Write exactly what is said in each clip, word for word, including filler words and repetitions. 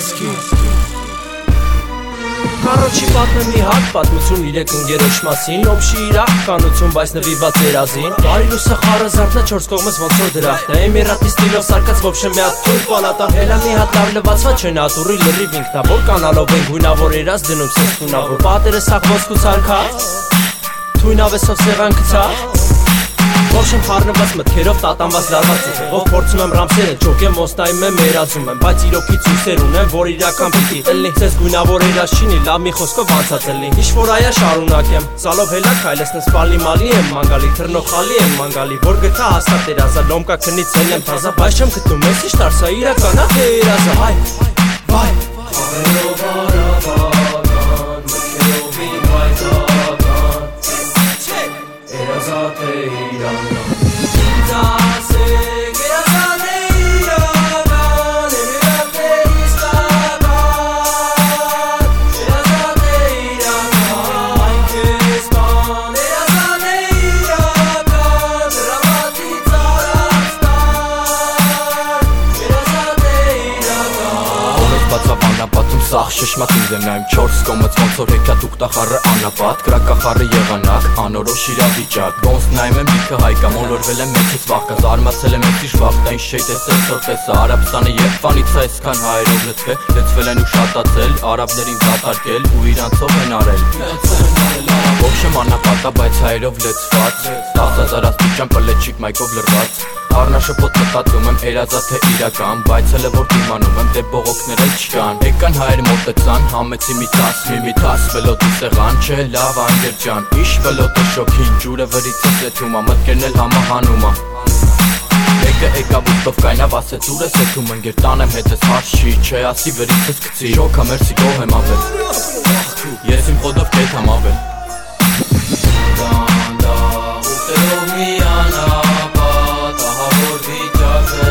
Երևանցի Կարոչի պատմեմ մի հատ պատմություն իրեք ընկերոջ մասին Օբշի իրականություն, բայց նվիրված երազին Բարի լույսը խառը զարդնա չորս կողմս ոնց որ դրախտ է Էմիրատի ստիլով սարկած ոբշե մի հատ թույլ պալատան Հելա մի հատ լավ լվացված չէ նատուրի լրիվ ինքնավոր Կանալով են գույնավոր երազ դնում սենց տունավոր Պատերը սաղ ոսկու ցարքած Թույն ավեսով սեղան գցած Ոբշեմ խառնված մտքերով տատանված լարված ուղեղով Փորձում եմ ռամսերը ճոկեմ ոստայում եմ երազում եմ Բայց իրոքի ցույցեր ունեմ որ իրական պիտի ելնի Ձեզ գույնավոր երազ չինի լավ մի խոսքով անցած ելնի Ինչ-որ այա շարունակեմ Սալով հելա քայլեսնես սպալի մալի եմ մանգալի Թռնոխալի եմ մանգալի Որ գտա հաստատ երազա լոմկա քնից ել եմ թազա Բայց չեմ գտնում ես ինչ տարսա իրականա թե երազա Հայ, վայ Խաղերով արավական Մքերով իմ վայտական Երազա թե իրական Սաղ շշմատ ինձ եմ նայում չորս կոմից ոնց որ հեքիաթ ուկտախառը անապատ Կրակախառը եղանակ, անորոշ իրավիճակ Ոնց նայում եմ լիքը հայկա, մոլորվել եմ մեջից վախկա Զարմացել եմ էս իշ վախտա, ինչ չէի տեսել սոր տեսա Արաբստանը երբանից է այսքան հայերով լծվել Լծվել են ու շատացել, արաբներին դատարկել ու իրանցով են արել Ոբշեմ անապատա, բայց հայերով լծված Տասը հազար աստիճան պլեչիկ մայկով լրված Առնաշպոտ մտածում եմ երազա թե իրական Բայց հələ որ դիմանում եմ դե բողոքներ էլ չկան Եկան հայեր մոտեցան համեցի մի տաս մի մի տաս Վելոտի սեղան չէ լավ անգեր ջան Իշ վելոտը շոքին ջուրը վրիցս եթում ա Մտքերն էլ համահանում ա Եկը եկա բուստով կայնավ ասեց ուր ես եթում ընգեր տանեմ հետս հարց չի Չէ ասի վրիցս կցի Շոքա մերսի գոհ եմ ավել Ես իմ խոդով կետ համ ավել Դանդա ուտերով մի անապատ Ահա որ վիճակը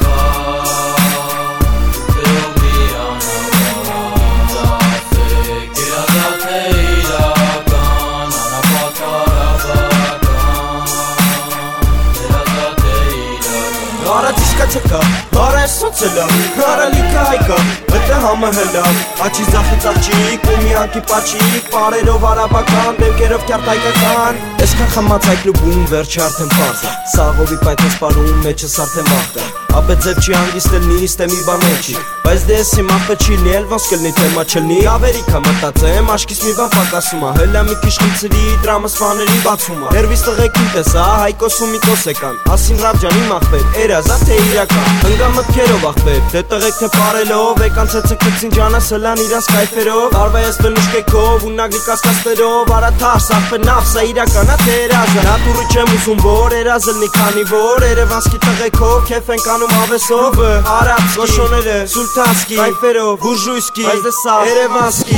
Արացիսկա չկա, բարը ես սոցելա, հարալիքը հայկա, վտը համը հելա Աչի զախից աղջիկ, ու մի անկի պաչիկ, պարերով արաբական, դեպքերով կյարդ հայկական Եսքան խմած այկլու բում վերջի արդեն պարզ է, սաղովի պայթես պարում, մեջս արդեն վաղտ է Ապե ձև չի հանգիստել մի իստե մի բան էջի Բայց դե ես իմ աղպը չի լիել ոնց կլնի թեմա չլնի Ավերիքա մտածեմ աշկիս մի բան պակասում ա Հելա մի քիչ խմցրի դրամս վաների բացում ա Ներվիս տղեկին տեսա հայկոս ու միկոս եկան Ասին ռապ ջան իմ աղպեր երազա թե իրական Հնգա մտքերով աղպեր դե տղեկ թե պարելով Եկան ցեցը քցին ջանաս հլան իրանց կայֆերով Արվա ես վելուշկեքով ու նագլի կասկասներով Արա թարս աղպեր նավսա իրականա թե երազա Նատուրի չեմ ուզում որ երազ ելնի քանի որ Երևանցի տղեկով քեֆ ենք անում ավեսով Արաբսկի, գոշոները, սուլտանսկի, կայֆերով, բուրժույսկի, բայց դե սավ, երևանցկի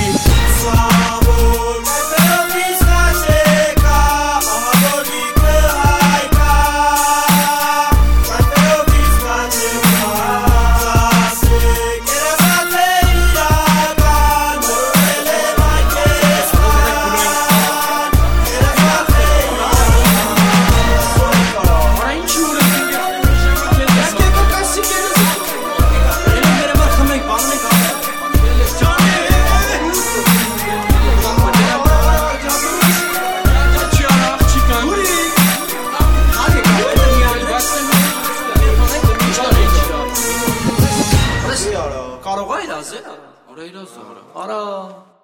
Կարող է իրազել, արա իրազել, արա